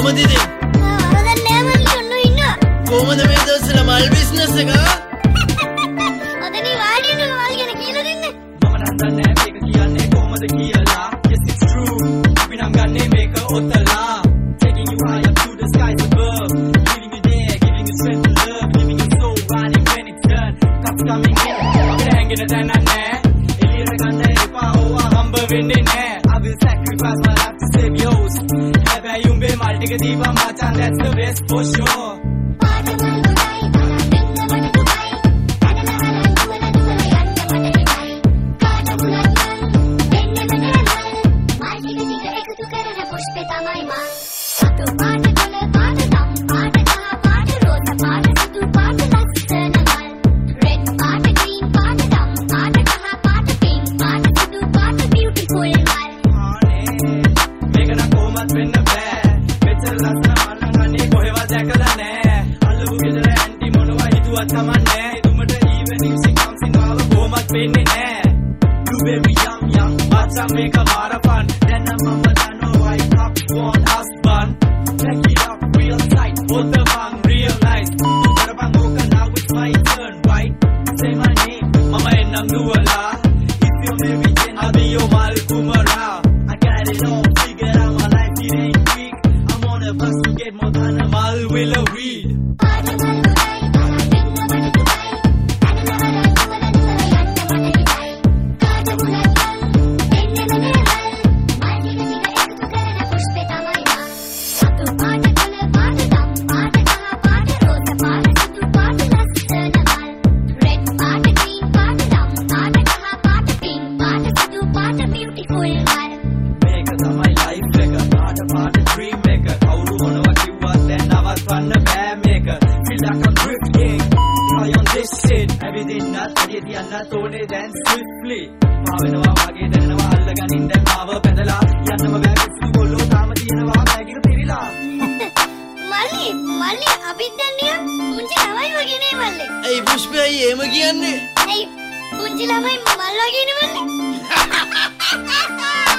කොහොමද ඉතින්? වරදක් නෑ මල්ලි ඔන්න ඉන්නවා. කොහොමද මේ දවස්වල මල් බිස්නස් එක? අදනේ වාඩි වෙනවා මල් ගැන කියලා දෙන්න. මම නම් දන්නේ මේක කියන්නේ කොහොමද කියලා. Yes it's true. අපි නම් ගන්නේ මේක ඔතලා. Taking you high up to the skies above. Giving you there, giving you strength to love. Giving you soul riding when it's done. Cups coming in. අපිට හැංගෙන තැනක් නෑ. එළියට ගන්න එපා ඕවා හම්බ වෙන්නේ නෑ. I will sacrifice my life to save yours. හැබැයි උඹේ මල් ටික දීපන් මචං, that's the best for sure. පුංචි ළමයි මල් වගේ නෙමෙයි.